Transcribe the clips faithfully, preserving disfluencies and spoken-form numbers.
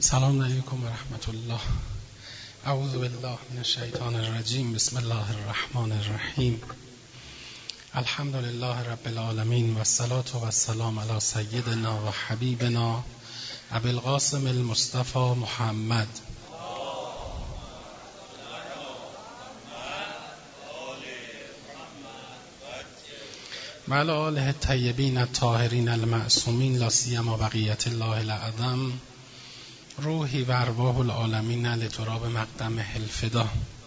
سلام علیکم و رحمت الله. اعوذ بالله من الشیطان الرجیم. بسم الله الرحمن الرحیم. الحمد لله رب العالمین و الصلاة و السلام علی سیدنا و حبیبنا ابی القاسم المصطفى محمد و علی آله الطیبین الطاهرین المعصومین لا سیما بقیت الله الاعظم روحی و ارواح العالمین لتراب مقدم الفدا.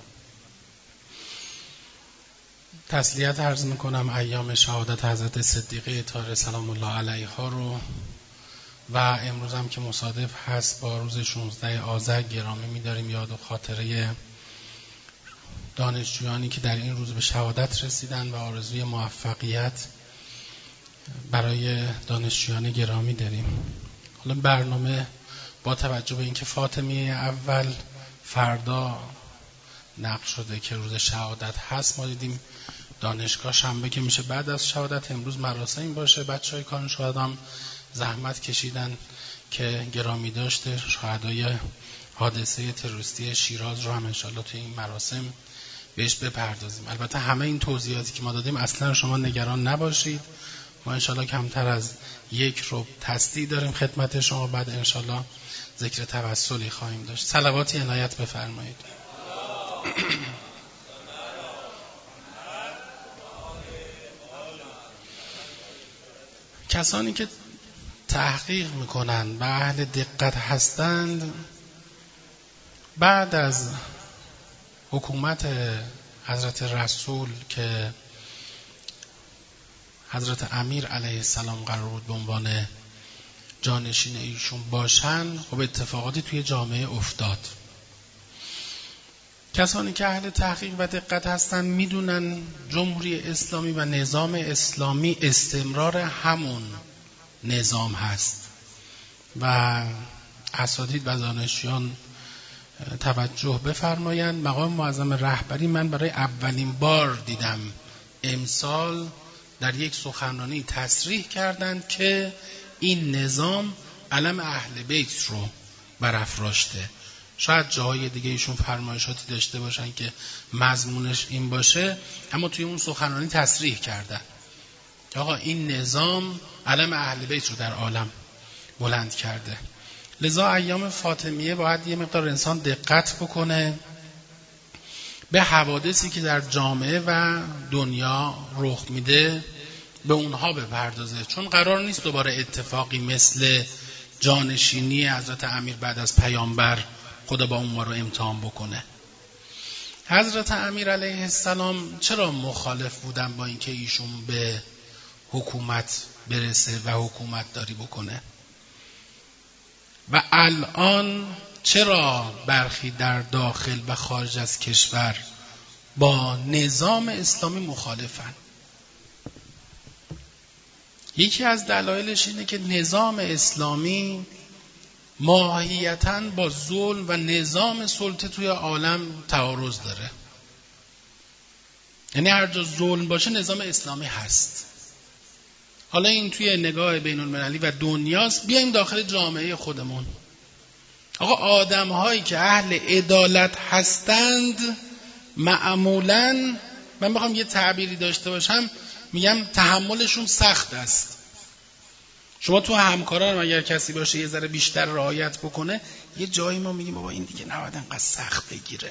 تسلیت عرض میکنم ایام شهادت حضرت صدیقه طاهره سلام الله علیها رو و امروز هم که مصادف هست با روز شانزده آذر گرامی می‌داریم یاد و خاطره دانشجویانی که در این روز به شهادت رسیدن و آرزوی موفقیت برای دانشجویان گرامی داریم. حالا برنامه با توجه به اینکه فاطمی اول فردا نقل شده که روز شهادت هست، ما دیدیم دانشگاه شنبه که میشه بعد از شهادت، امروز مراسم باشه. بچهای کانون شهدا هم زحمت کشیدن که گرامی داشته شهدای حادثه تروریستی شیراز رو هم انشالله توی این مراسم بهش بپردازیم. البته همه این توضیحاتی که ما دادیم اصلا شما نگران نباشید، ما انشالله کمتر از یک رو تصدیق داریم خدمت شما، بعد انشالله ذکر توسلی خواهیم داشت. صلواتی عنایت بفرمایید. کسانی که تحقیق میکنند و اهل دقت هستند بعد از حکومت حضرت رسول که حضرت امیر علیه السلام قرار بود به عنوان جانشین ایشون باشن، خب اتفاقاتی توی جامعه افتاد. کسانی که اهل تحقیق و دقت هستن میدونن جمهوری اسلامی و نظام اسلامی استمرار همون نظام هست و اساتید و دانشجویان توجه بفرمایند. مقام معظم رهبری من برای اولین بار دیدم امسال در یک سخنرانی تصریح کردند که این نظام علم اهل بیت رو برافراشته. شاید جاهای دیگه ایشون فرمایشاتی داشته باشن که مضمونش این باشه، اما توی اون سخنرانی تصریح کردن آقا این نظام علم اهل بیت رو در عالم بلند کرده. لذا ایام فاطمیه باید یه مقدار انسان دقت بکنه به حوادثی که در جامعه و دنیا رخ میده، به اونها بپردازه، چون قرار نیست دوباره اتفاقی مثل جانشینی حضرت امیر بعد از پیامبر خدا با اون ما رو امتحان بکنه. حضرت امیر علیه السلام چرا مخالف بودن با اینکه ایشون به حکومت برسه و حکومت داری بکنه و الان چرا برخی در داخل و خارج از کشور با نظام اسلامی مخالفن؟ یکی از دلایلش اینه که نظام اسلامی ماهیتاً با ظلم و نظام سلطه توی عالم تعارض داره. یعنی هر جا ظلم باشه نظام اسلامی هست. حالا این توی نگاه بین المللی و دنیاست. بیایم داخل جامعه خودمون. آقا آدم هایی که اهل عدالت هستند معمولاً، من بخوام یه تعبیری داشته باشم میگم تحملشون سخت است. شما تو همکاران اگر کسی باشه یه ذره بیشتر رعایت بکنه، یه جایی ما میگیم بابا این دیگه نباید انقدر سخت بگیره.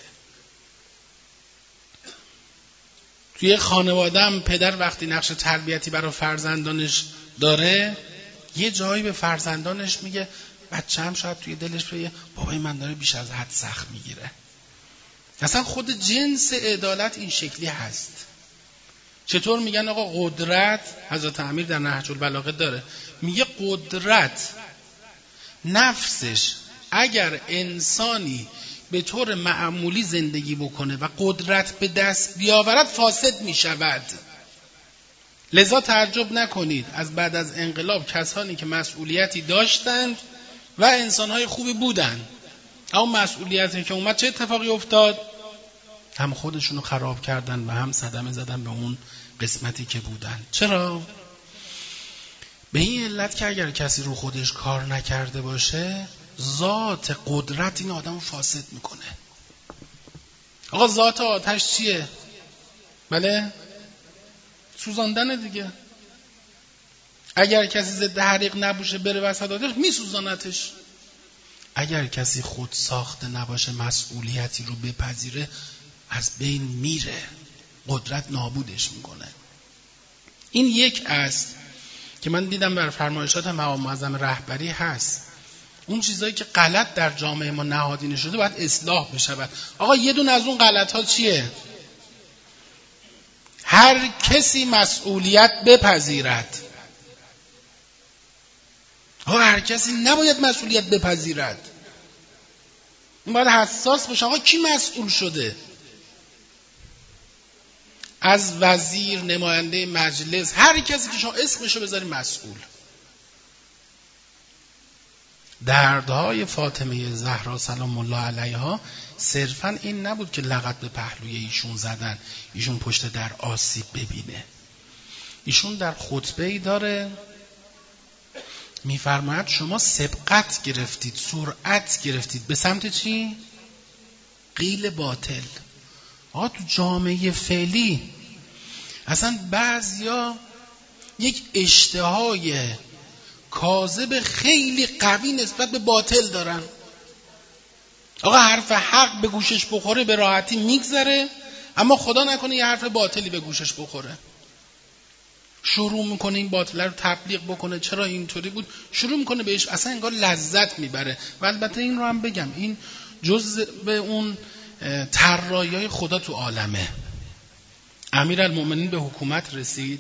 توی خانواده‌ام پدر وقتی نقش تربیتی برای فرزندانش داره، یه جایی به فرزندانش میگه، بچه‌م شاید توی دلش بگه بابای من داره بیش از حد سخت میگیره. اصلا خود جنس عدالت این شکلی هست. چطور میگن آقا قدرت، حضرت امیر در نهج البلاغه داره میگه قدرت نفسش اگر انسانی به طور معمولی زندگی بکنه و قدرت به دست بیاورد فاسد میشود. لذا تعجب نکنید از بعد از انقلاب کسانی که مسئولیتی داشتند و انسانهای خوبی بودند، اما مسئولیتی که اومد چه اتفاقی افتاد؟ هم خودشونو خراب کردن و هم صدمه زدن به اون قسمتی که بودن. چرا؟ به این علت که اگر کسی رو خودش کار نکرده باشه ذات قدرت این آدم رو فاسد میکنه. آقا ذات آتش چیه؟ بله؟ سوزاندن دیگه. اگر کسی ضد حریق نباشه بره وسط آتش میسوزانتش. اگر کسی خود ساخته نباشه مسئولیتی رو بپذیره از بین میره، قدرت نابودش میکنه. این یک است که من دیدم بر فرمایشات مقام معظم رهبری هست. اون چیزایی که غلط در جامعه ما نهادینه شده باید اصلاح بشود. آقا یه دون از اون غلط ها چیه؟ هر کسی مسئولیت بپذیرد. آقا هر کسی نباید مسئولیت بپذیرد. این باید حساس باشه. آقا کی مسئول شده؟ از وزیر، نماینده مجلس، هر کسی که شما اسمشو بذاری مسئول. دردهای فاطمه زهرا سلام الله علیها صرفا این نبود که لغت به پهلوی ایشون زدن، ایشون پشت در آسیب ببینه. ایشون در خطبه‌ای داره میفرماید شما سبقت گرفتید، سرعت گرفتید به سمت چی؟ قیل باطل. آقا تو جامعه فعلی اصلا بعضیا یک اشتهای کاذب خیلی قوی نسبت به باطل دارن. آقا حرف حق به گوشش بخوره به راحتی میگذره، اما خدا نکنه یه حرف باطلی به گوشش بخوره، شروع میکنه این باطل رو تبلیغ بکنه. چرا اینطوری بود؟ شروع میکنه بهش اصلا انگار لذت میبره. و البته این رو هم بگم این جزء به اون طرایای خدا تو عالمه. امیرالمومنین به حکومت رسید.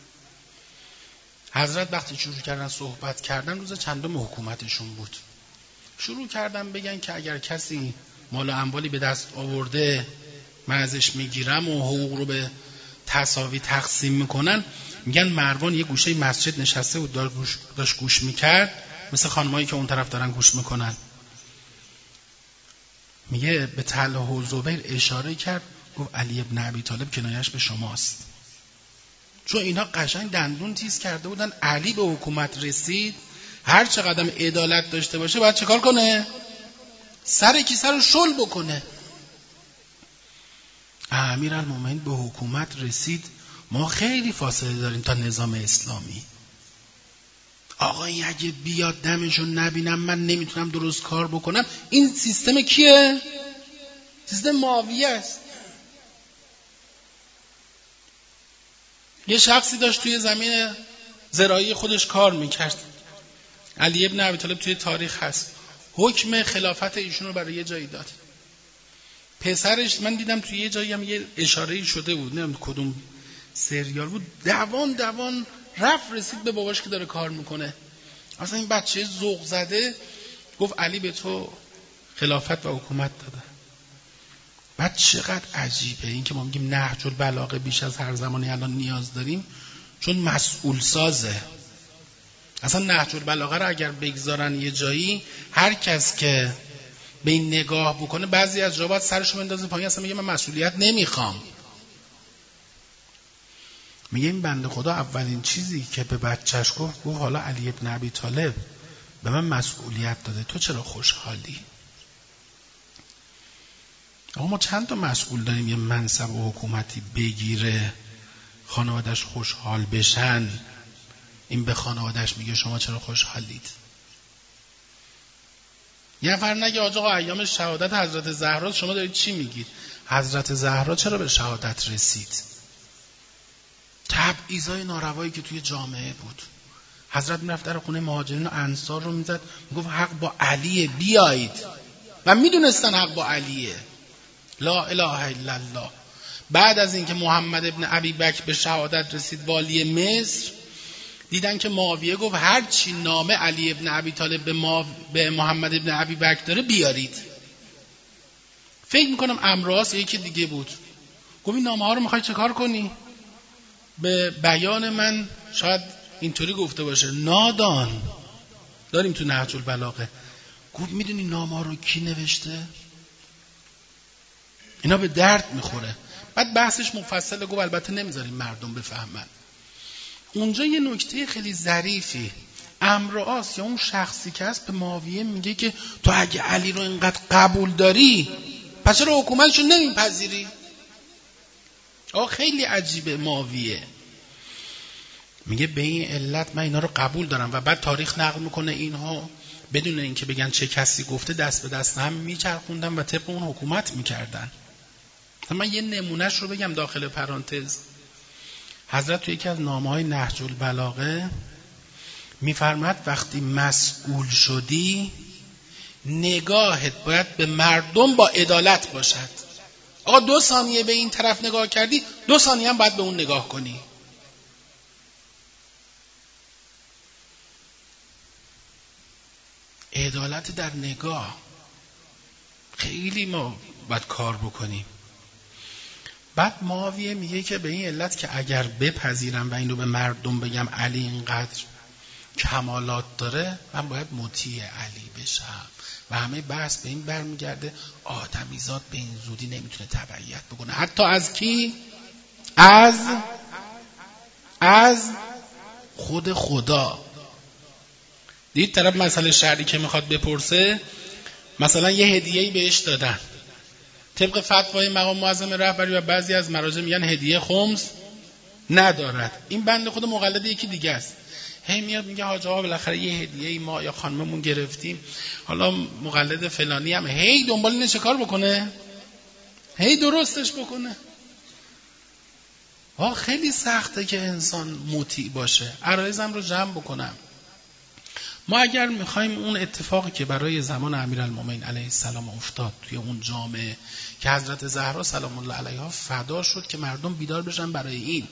حضرت وقتی شروع کردن صحبت کردن روز چندم حکومتشون بود، شروع کردن بگن که اگر کسی مال و اموالی به دست آورده من ازش میگیرم و حقوق رو به تساوی تقسیم میکنن. میگن مروان یه گوشه مسجد نشسته بود داشت گوش میکرد، مثل خانمایی که اون طرف دارن گوش میکنن. میگه به طلحه و زبیر اشاره کرد، گفت علی ابن ابی طالب کنایش به شماست. چون اینا قشنگ دندون تیز کرده بودن علی به حکومت رسید، هر چه قدم عدالت داشته باشه باید چه کار کنه؟ سر کیسه رو شل بکنه. امیرالمومنین به حکومت رسید، ما خیلی فاصله داریم تا نظام اسلامی. آقا این اگه بیاد دمشو نبینم من نمیتونم درست کار بکنم. این سیستم کیه؟ سیستم معاویه است. یه شخصی داشت توی زمین زراعی خودش کار میکرد. علی ابن ابی طالب توی تاریخ هست، حکم خلافت ایشون رو برای یه جایی داد. پسرش من دیدم توی یه جایی هم یه اشاره‌ای شده بود، نمیدونم کدوم سریال بود، دوان دوان رفت رسید به باباش که داره کار میکنه. اصلا این بچه ذوق زده گفت علی به تو خلافت و حکومت داده. بعد چقدر عجیبه این که ما میگیم نهج البلاغه بیش از هر زمانی الان نیاز داریم، چون مسئول سازه. اصلا نهج البلاغه رو اگر بگذارن یه جایی، هر کس که به این نگاه بکنه بعضی از جا باید سرشو بندازه پایین، اصلا میگه من مسئولیت نمیخوام. میگه این بنده خدا اولین چیزی که به بچهش گفت، گفت حالا علی ابن ابی طالب به من مسئولیت داده، تو چرا خوشحالی؟ آقا ما چند تا مسئول داریم یه منصب و حکومتی بگیره خانواده‌اش خوشحال بشن، این به خانواده‌اش میگه شما چرا خوشحالید؟ یه نفر نگه آقا ایام شهادت حضرت زهرا شما دارید چی میگید؟ حضرت زهرا چرا به شهادت رسید؟ تبعیضای ناروایی که توی جامعه بود. حضرت میرفت در خونه مهاجرین و انصار رو میزد، میگفت حق با علیه، بیایید. و میدونستن حق با علیه. لا اله الا الله. بعد از اینکه محمد ابن ابی بکر به شهادت رسید والی مصر، دیدن که معاویه گفت هر چی نامه علی ابن ابی طالب به, ما به محمد ابن ابی بکر داره بیارید. فکر میکنم امراس یکی دیگه بود، گفت این نامه ها رو میخوای چه کار کنی؟ به بیان من شاید اینطوری گفته باشه، نادان داریم تو نهج البلاغه. گفت میدونی نامه ها رو کی نوشته؟ اینا به درد میخوره. بعد بحثش مفصله، گفت البته نمیذاریم مردم بفهمن. اونجا یه نکته خیلی ظریفی عمرو عاص یا اون شخصی که هست به معاویه میگه که تو اگه علی رو اینقدر قبول داری پس چرا حکومتشو نمیپذیری؟ آه خیلی عجیبه. معاویه میگه به این علت من اینا رو قبول دارم و بعد تاریخ نقل میکنه اینها بدون اینکه بگن چه کسی گفته دست به دست هم میچرخوندن و طبق اون حکومت میکردن. من یه نمونهش رو بگم داخل پرانتز. حضرت توی یکی از نامه‌های نهج البلاغه میفرماد وقتی مسئول شدی نگاهت باید به مردم با عدالت باشد. آقا دو ثانیه به این طرف نگاه کردی دو ثانیه هم باید به اون نگاه کنی. عدالت در نگاه خیلی ما باید کار بکنیم. بعد معاویه میگه که به این علت که اگر بپذیرم و اینو به مردم بگم علی اینقدر کمالات داره من باید مطیع علی بشم و همه بحث به این برمیگرده آدمیزاد به این زودی نمیتونه تبعیت بکنه حتی از کی؟ از از خود خدا. دید طرف مسئله شرعی که میخواد بپرسه مثلا یه هدیه‌ای بهش دادن طبق فتوای مقام معظم رهبری و بعضی از مراجع میگن هدیه خمس ندارد. این بنده خود مقلد یکی دیگه است. هی میاد میگه حاج آقا بالاخره یه هدیه‌ای ما یا خانممون گرفتیم حالا مقلد فلانی هم هی دنبال اینه چه کار بکنه؟ هی درستش بکنه. آه خیلی سخته که انسان مطیع باشه. عرایزم رو جمع بکنم. ما اگر میخوایم اون اتفاقی که برای زمان امیرالمومنین علیه السلام افتاد توی اون جامعه که حضرت زهرا سلام الله علیها فدا شد که مردم بیدار بشن برای این،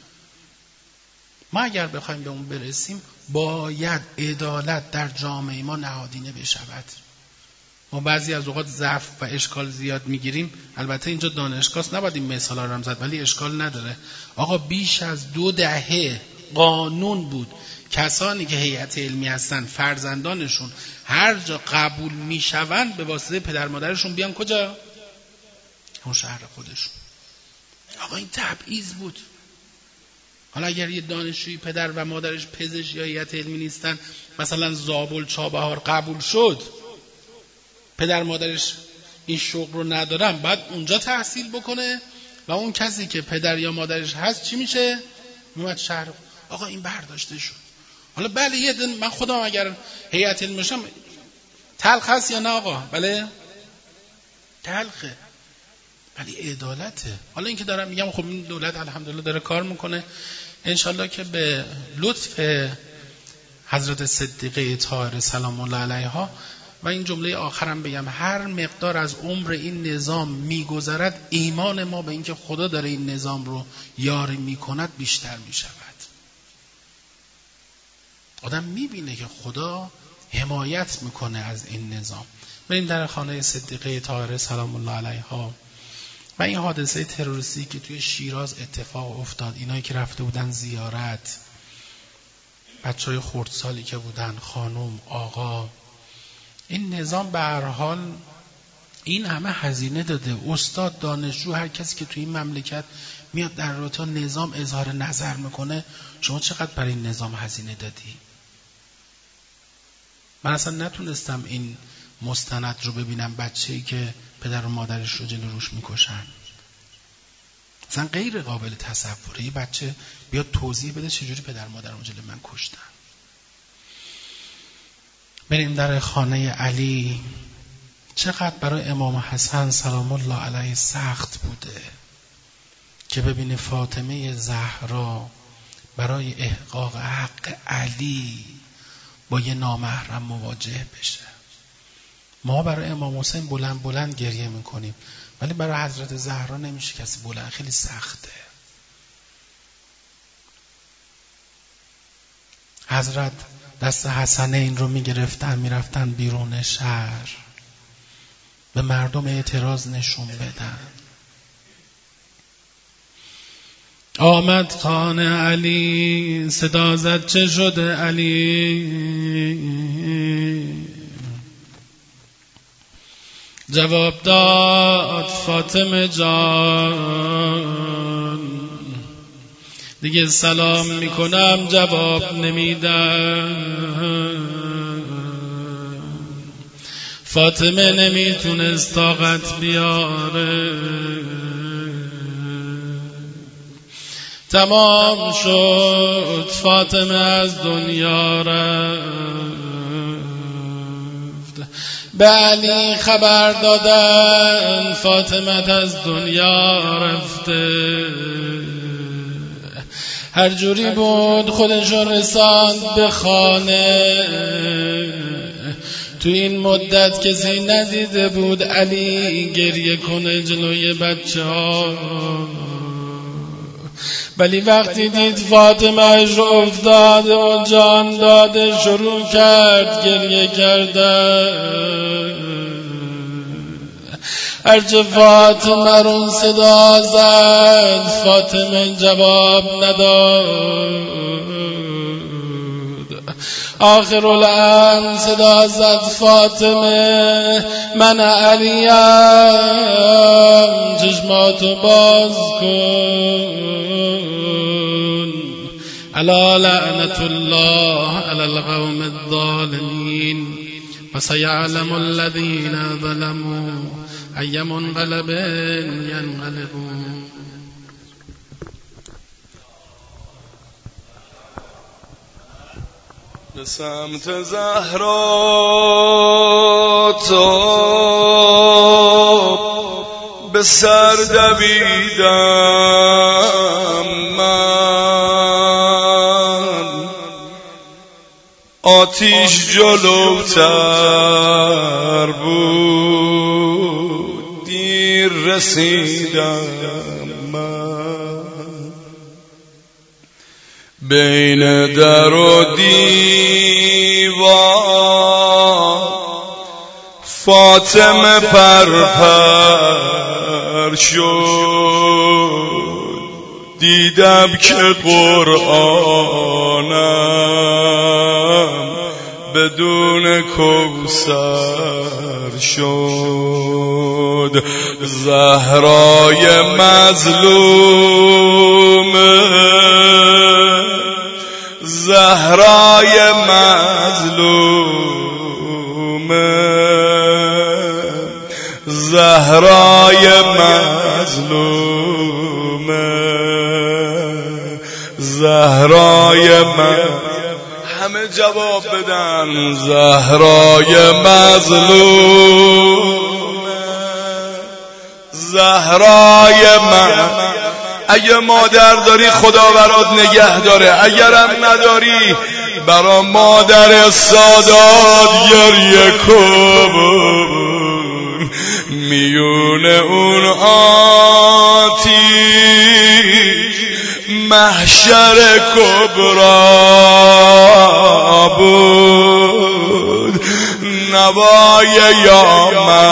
ما اگر بخوایم به اون برسیم باید عدالت در جامعه ما نهادینه بشود. ما بعضی از اوقات ضعف و اشکال زیاد میگیریم. البته اینجا دانشگاهست نباید این مثالا رو هم زد ولی اشکال نداره. آقا بیش از دو دهه قانون بود کسانی که هیئت علمی هستن فرزندانشون هر جا قبول میشون به واسطه پدر مادرشون بیان کجا؟ اون شهر خودشون. آقا این تبعیض بود. حالا اگر یه دانشجوی پدر و مادرش پزشک یا هیئت علمی نیستن مثلا زابل چابهار قبول شد پدر مادرش این شغل رو ندارن بعد اونجا تحصیل بکنه و اون کسی که پدر یا مادرش هست چی میشه؟ میومد شهر. آقا این برداشته شد. حالا بله یه دن من خودم اگر هیئت علمی باشم تلخ هست یا نه آقا؟ بله تلخه ولی عدالته. حالا این که دارم میگم خب این دولت الحمدلله داره کار میکنه انشالله که به لطف حضرت صدیقه طاهره سلام الله علیها و این جمله آخرم بگم هر مقدار از عمر این نظام میگذرد ایمان ما به اینکه خدا داره این نظام رو یاری میکند بیشتر میشود. آدم میبینه که خدا حمایت میکنه از این نظام. بریم در خانه صدیقه طاهره سلام الله علیها و این حادثه تروریستی که توی شیراز اتفاق افتاد. اینایی که رفته بودن زیارت، بچهای خردسالی که بودن، خانم، آقا، این نظام به هر حال این همه هزینه داده. استاد، دانشجو، هر کسی که توی این مملکت میاد در رابطه نظام اظهار نظر میکنه شما چقدر برای این نظام هزینه دادی؟ من اصلا نتونستم این مستند رو ببینم بچه‌ای که پدر و مادرش رو جلو روش میکشن. اصلا غیر قابل تصوره یه بچه بیاد توضیح بده چجوری پدر مادرم جلو من کشتن. بریم در خانه علی. چقدر برای امام حسن سلام الله علیه سخت بوده که ببینه فاطمه زهرا برای احقاق حق علی با یه نامحرم مواجه بشه. ما برای امام حسین بلند بلند گریه میکنیم ولی برای حضرت زهرا نمیشه کسی بلند، خیلی سخته. حضرت دست حسنین رو میگرفتن میرفتن بیرون شهر به مردم اعتراض نشون بدن. آمد خانه علی صدا زد چه شده علی؟ جواب داد فاطمه جان دیگه سلام میکنم جواب نمیدم. فاطمه نمیتونست طاقت بیاره، تمام شد فاطمه از دنیا رفت. به علی خبر دادن فاطمه از دنیا رفته. هر جوری بود خودشو رساند به خانه. تو این مدت کسی ندیده بود علی گریه کنه جلوی بچه ها، ولی وقتی دید فاطمه‌اش افتاده و جان داده شروع کرد گریه کردن. هرچه فاطمه رو صدا زد فاطمه جواب نداد. آخر الامر صدا زد فاطمه من علیم، چشماتو باز کن. الا لعنت الله علی القوم الظالمین و سیعلم الذین ظلموا ای منقلب ینقلبون. به سمت زهرا تو به سر دویدم من، آتیش جلوتر بود دیر رسیدم من. بین در و دیوار فاطمه پرپر شد، دیدم که قرآنم بدون کوثر شد. زهرای مظلومه، زهرای مظلومه، زهرای مظلومه، زهرای مظلومه. همه جواب بدن زهرای مظلومه، زهرای مظلومه. اگه مادر داری خدا برات نگه داره، اگرم نداری برا مادر سادات گریه کن. میون اون آتیش محشر کبرا بود، نوای یا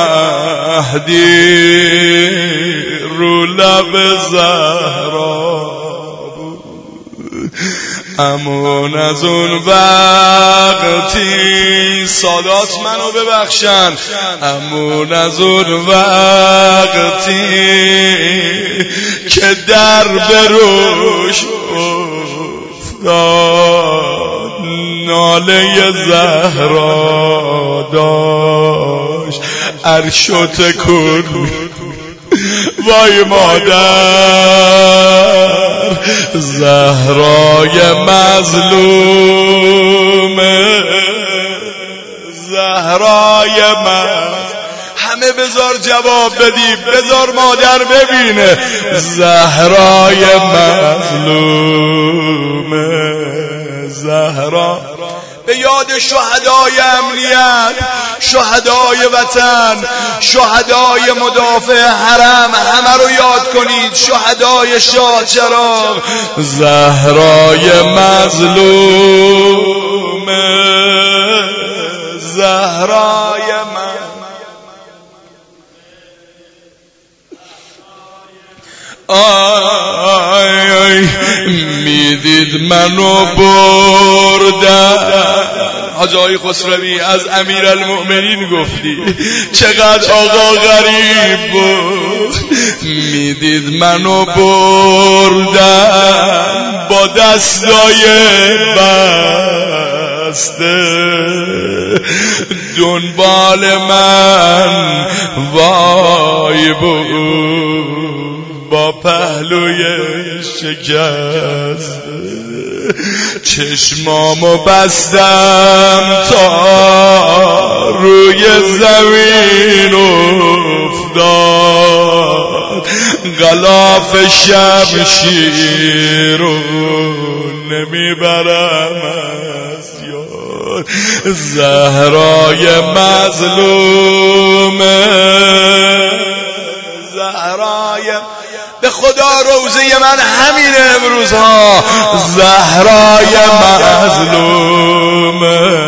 مهدی رو لب زهرا بود. امون از اون وقتی سادات منو ببخشن، امون از اون وقتی که در بروش افتاد ناله زهرا داشت عرشو تکون. وای مادر زهرای مظلومه، زهرای مظلومه. همه بذار جواب بدی، بذار مادر ببینه. زهرای مظلومه، زهرا. به یاد شهدای امنیت، شهدای وطن، شهدای مدافع حرم همه رو یاد کنید. شهدای شاه چراغ. زهرای مظلومه، زهرای مظلومه. آی آی میدید منو بردن حاج آقای خسروی از امیرالمؤمنین گفتی چقدر آقا غریب بود، میدید منو بردن با دستای بسته دنبال من وای بود با پهلوی شکست، چشمامو بستم تا روی زمین افتاد، غلاف شمشیر رو نمیبرم از یاد، زهرای مظلومه زهرای به خدا روزه من همینه امروزها، زهرای مظلومه.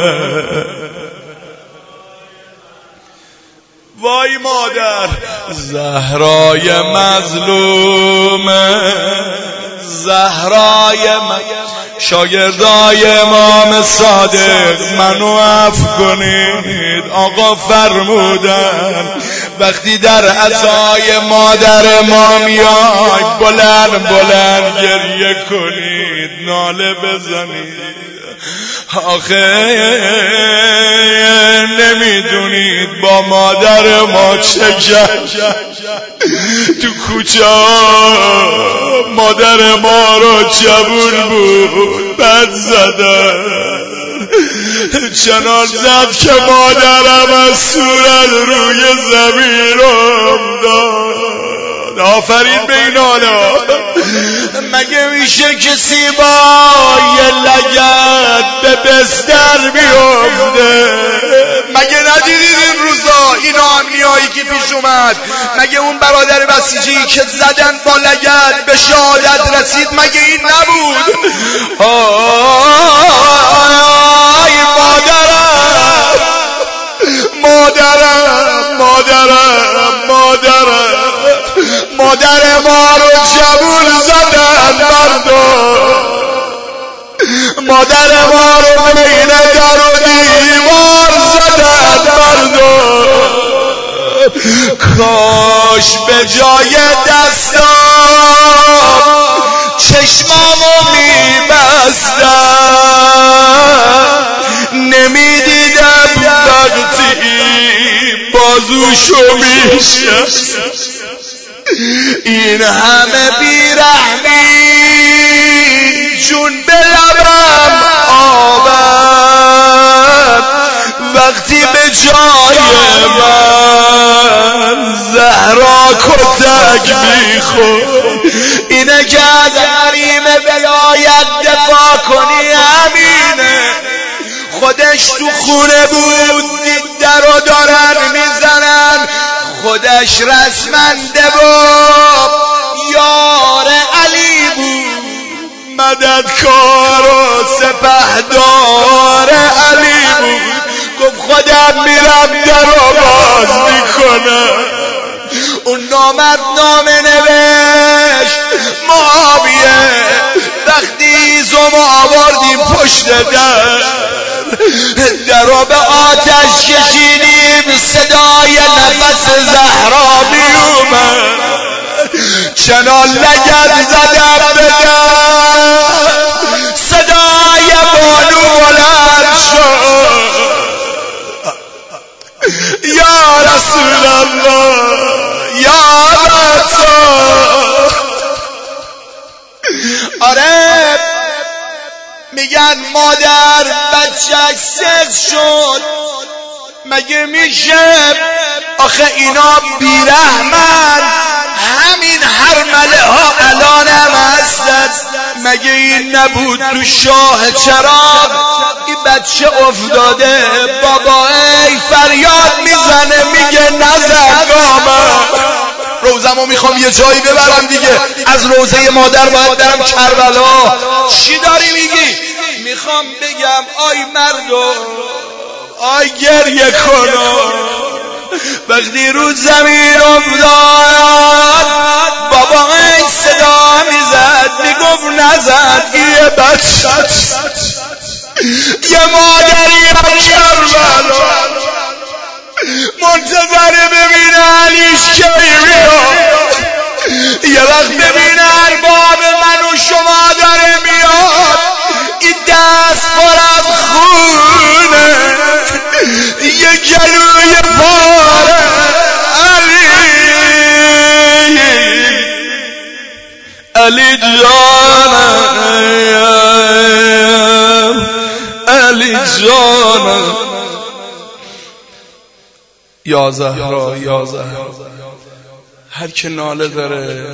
وای مادر زهرای مظلومه، زهرای من. شاگردای امام صادق منو عفو کنید، آقا فرمودن وقتی در عزای مادر ما میای بلند بلند گریه کنید، ناله بزنید. آخه نمیدونید با مادر ما چه کرد، تو کوچه مادر ما رو جوون بود بد زدن، چنان زد که مادرم از صورت روی زمین افتاد. آفرین به این حالا. مگه میشه کسی با یه لگد به بستر بیفته؟ مگه ندیدید این روزا این آمنیایی که پیش اومد؟ مگه اون برادر بسیجی که زدن با لگد به شهادت رسید مگه این نبود؟ آی مادرم مادرم مادرم مادرم مادر ما رو جوون زدن مردم، مادر ما رو بین در و دیوار زدن مردم. کاش به جای دستام چشمامو میبستم، نمیدیدم وقتی بازوشو میشستم. این همه بیرحمی جون به لبم آورد وقتی به جای من زهرا کتک میخورد. اینه که از حریم ولایت دفاع کنی همینه. خودش تو خونه بود دید در و دارن میزنن، خودش رسمنده بود یار علی بود، مددکار و سپهدار علی بود. گفت خودم میرم در و باز میکنم. اون نامرد نامه نوشت معاویه وقتی زمو آوردیم پشت در در و به آتش کشیدیم، صدای نفس زهرا میومد، چنان لگد زدم به در صدای بانو بلند شد. یا رسول الله یا رسول. آره میگن مادر بچه‌اش سخت شد، مگه میشه؟ آخه اینا بیرحمن، همین حرمله ها الان هم هستن. مگه این نبود تو شاه چراغ این بچه افتاده، بابا ای فریاد میزنه میگه نزد گامم. روزمو میخوام یه جایی ببرم دیگه، از روزه مادر باید برم کربلا. چی داری میگی؟ میخوام بگم آی مردم آی گریه کنو. وقتی رو زمین افتاد بابا این صدا میزد میگفت نزد، یه بچه یه مادری از کربلا منتظر ببینه علیش کی میاد، یه وقت ببینه ارباب من و شما داره میاد، این دست پر از خونه، یه گلوی پاره علی علی جانم علی جانم یا زهرا یا زهرا. هر که ناله داره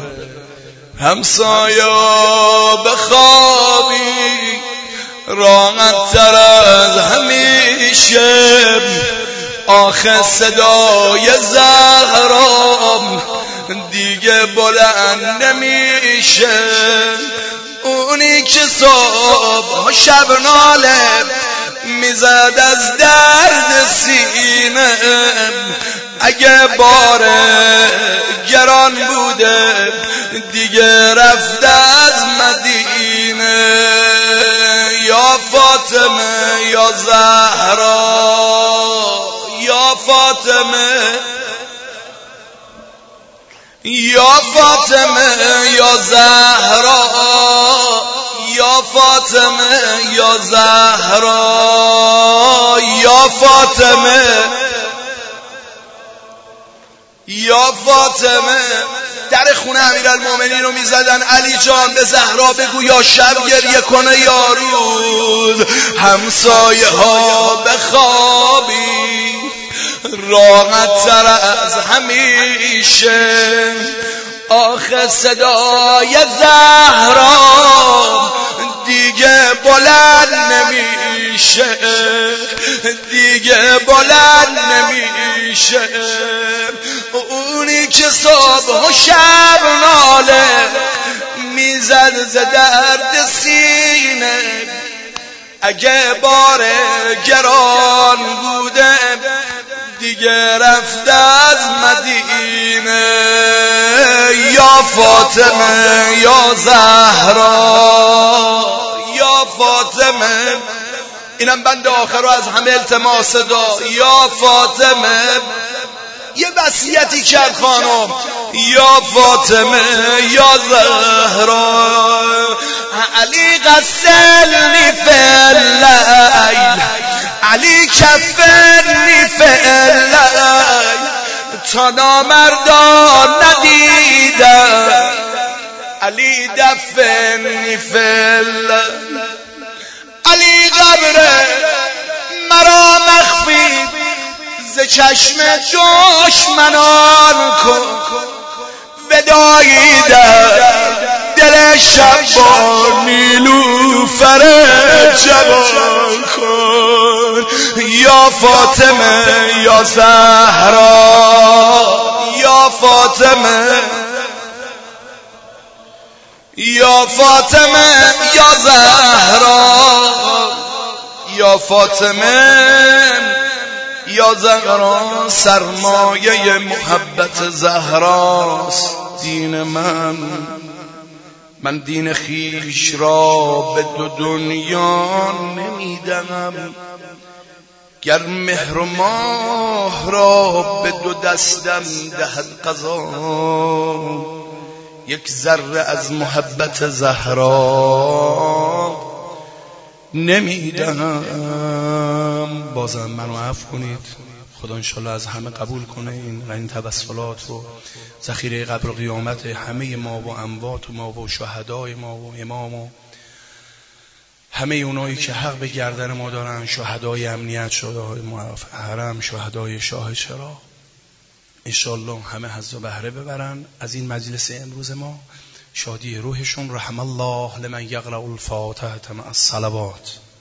همسایا بخوابی راحت تر از همیشه، آخه صدای زهرا دیگه بلند نمیشه، اونی که صبح و شب ناله میزد از درد سینه، اگه بار گران بوده دیگه رفته از مدینه. یا فاطمه یا زهرا یا فاطمه یا فاطمه یا زهرا یا فاطمه یا زهرا یا فاطمه یا فاطمه. در خونه امیرالمومنین رو میزدن، علی جان به زهرا بگو یا شب گریه کنه یا روز، همسایه ها بخوابی راحت تر از همیشه، آخه صدای زهرا دیگه بلند نمیشه، دیگه بلند نمیشه، اونی که صبح و شب ناله میزد ز درد سینه، اگه بار گران بوده دیگه رفته از مدینه. یا فاطمه یا زهرا یا فاطمه. اینم بند آخر رو از همه التماس دا. یا فاطمه یه وصیتی کرد خانم، یا فاطمه یا زهرا علی غسلنی فی اللیل علی کفنی فی اللیل تا نامردان ندیدم علی دفنی فی اللیل. علی قبر مرا مخفی ز چشم دشمنان کن، ودایی در دل شب با نیلوفر جوان کن. یا فاطمه یا زهرا یا فاطمه یا فاطمه یا زهرا یا فاطمه یا زهرا. سرمایه محبت زهراست دین من، من دین خیش را به دو دنیا نمیدم، گر مهر و ماه را به دو دستم دهد قضا، یک ذره از محبت زهرا نمیدم. بازم منو عفو کنید، خدا انشالله از همه قبول کنه این این توسلات و ذخیره قبر و قیامت همه ما و اموات و ما و شهدای ما و امام و همه اونایی که حق به گردن ما دارن، شهدای امنیت، شهدای حرم، شهدای شاه چراغ، انشالله همه حظ و بهره ببرن از این مجلس امروز ما. شادی روحشون. رحم الله لمن یقرأ الفاتحه مع الصلوات.